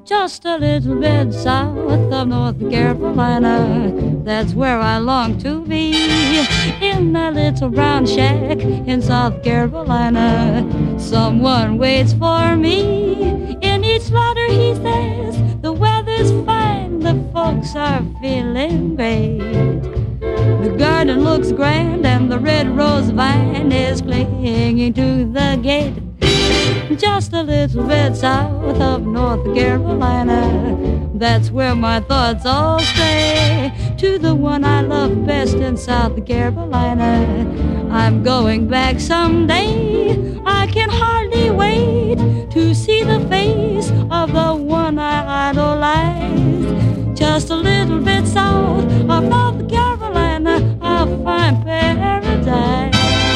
just a little bit south of North Carolina. That's where I long to be, in a little brown shack in South Carolina. Someone waits for me in each slaughter, he says. The weather's fine, the folks are feeling great. The garden looks grand and the red rose vine is clinging to the gate. Just a little bit south of North Carolina, that's where my thoughts all stray, to the one I love best in South Carolina. I'm going back someday, I can hardly wait to see the face of the one I idolize. Just a little bit south of North Carolina, I'll find paradise.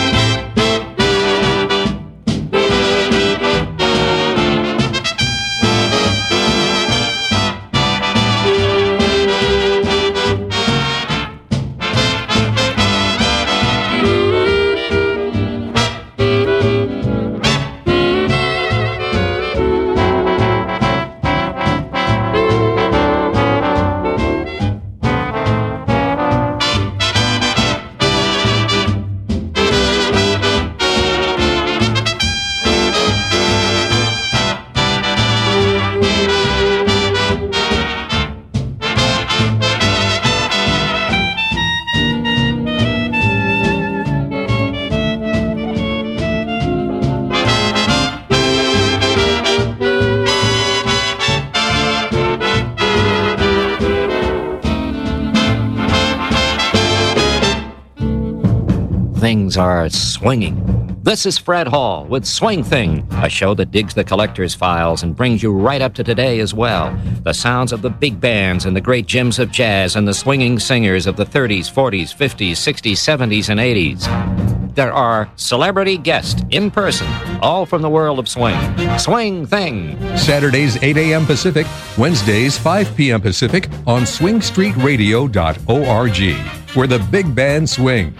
Things are swinging. This is Fred Hall with Swing Thing, a show that digs the collector's files and brings you right up to today as well. The sounds of the big bands and the great gems of jazz and the swinging singers of the 30s, 40s, 50s, 60s, 70s, and 80s. There are celebrity guests in person, all from the world of swing. Swing Thing. Saturdays 8 a.m. Pacific, Wednesdays 5 p.m. Pacific on swingstreetradio.org, where the big band swing.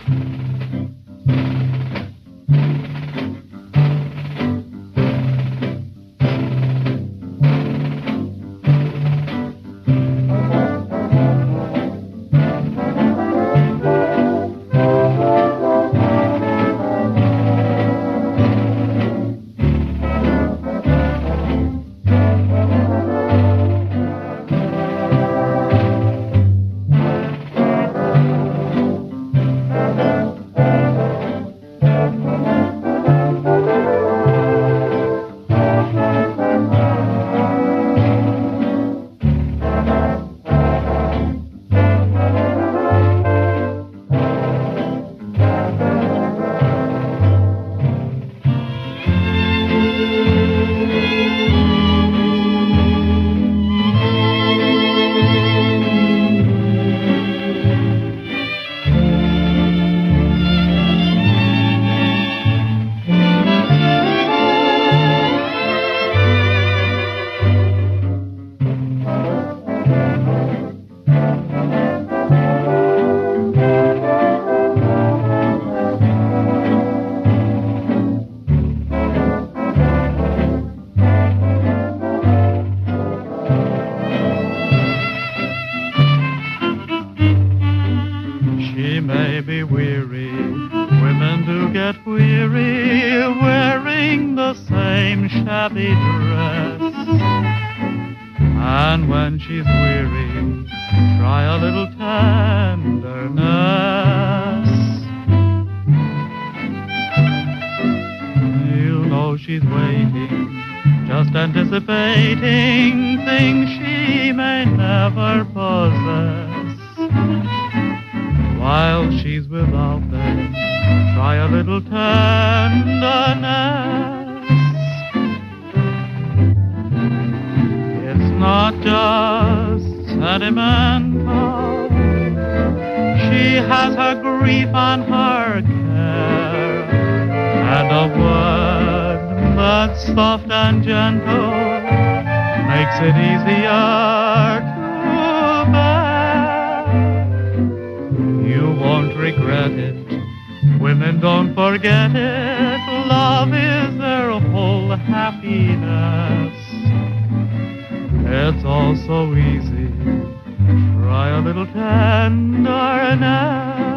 It's all so easy. Try a little tenderness.